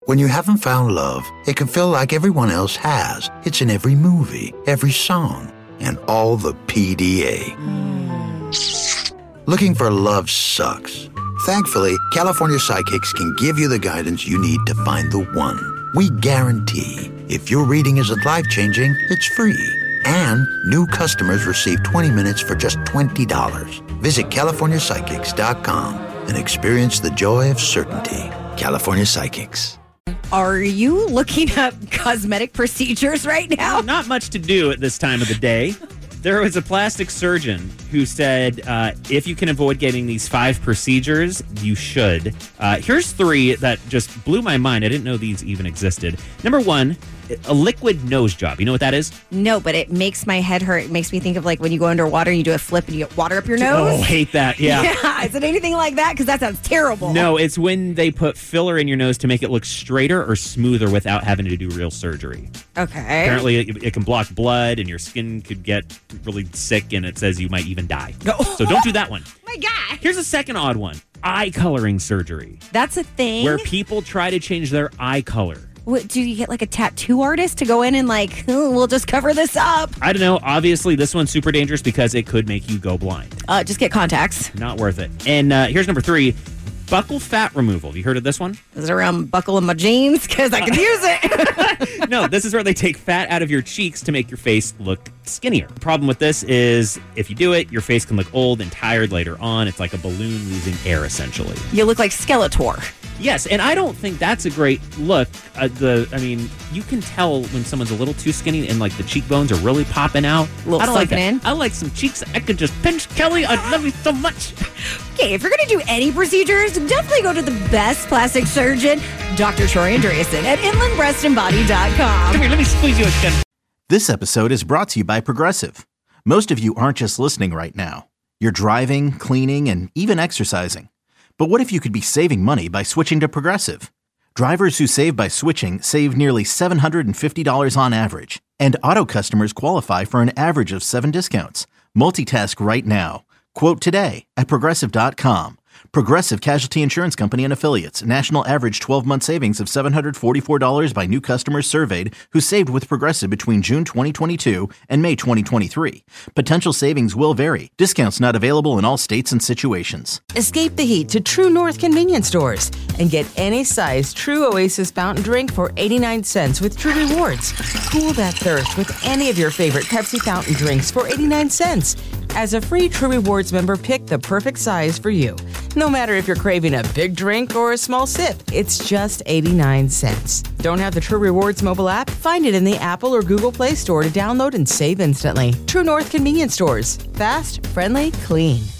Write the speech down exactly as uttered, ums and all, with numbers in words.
When you haven't found love, it can feel like everyone else has. It's in every movie, every song, and all the P D A. Mm. Looking for love sucks. Thankfully, California Psychics can give you the guidance you need to find the one. We guarantee if your reading isn't life-changing, it's free. And new customers receive twenty minutes for just twenty dollars. Visit California Psychics dot com and experience the joy of certainty. California Psychics. Are you looking up cosmetic procedures right now? Well, not much to do at this time of the day. There was a plastic surgeon who said uh, if you can avoid getting these five procedures, you should. Uh, here's three that just blew my mind. I didn't know these even existed. Number one, a liquid nose job. You know what that is? No, but it makes my head hurt. It makes me think of like when you go underwater and you do a flip and you get water up your nose. Oh, hate that. Yeah. Yeah. Is it anything like that? Because that sounds terrible. No, it's when they put filler in your nose to make it look straighter or smoother without having to do real surgery. Okay. Apparently, it, it can block blood and your skin could get really sick, and it says you might even die. No. So don't do that one. Oh my God. Here's a second odd one. Eye coloring surgery. That's a thing? Where people try to change their eye color. What, do you get like a tattoo artist to go in and like, oh, we'll just cover this up? I don't know. Obviously, this one's super dangerous because it could make you go blind. Uh, just get contacts. Not worth it. And uh, here's number three. Buccal fat removal. Have you heard of this one? Is it around buckle in my jeans? Because I could use it. No, this is where they take fat out of your cheeks to make your face look skinnier. The problem with this is if you do it, your face can look old and tired later on. It's like a balloon losing air, essentially. You look like Skeletor. Yes, and I don't think that's a great look. Uh, the, I mean, you can tell when someone's a little too skinny and like the cheekbones are really popping out. A little I don't like that. in. I like some cheeks I could just pinch. Kelly, I love you so much. Okay, if you're going to do any procedures, definitely go to the best plastic surgeon, Doctor Troy Andreasen at inland breast and body dot com. Come here, let me squeeze you again. This episode is brought to you by Progressive. Most of you aren't just listening right now. You're driving, cleaning, and even exercising. But what if you could be saving money by switching to Progressive? Drivers who save by switching save nearly seven hundred fifty dollars on average. And auto customers qualify for an average of seven discounts. Multitask right now. Quote today at Progressive dot com. Progressive Casualty Insurance Company and Affiliates. National average twelve-month savings of seven hundred forty-four dollars by new customers surveyed who saved with Progressive between June twenty twenty-two and May twenty twenty-three. Potential savings will vary. Discounts not available in all states and situations. Escape the heat to True North convenience stores and get any size True Oasis fountain drink for eighty-nine cents with True Rewards. Cool that thirst with any of your favorite Pepsi fountain drinks for eighty-nine cents. As a free True Rewards member, pick the perfect size for you. No matter if you're craving a big drink or a small sip, it's just eighty-nine cents. Don't have the True Rewards mobile app? Find it in the Apple or Google Play Store to download and save instantly. True North convenience stores. Fast, friendly, clean.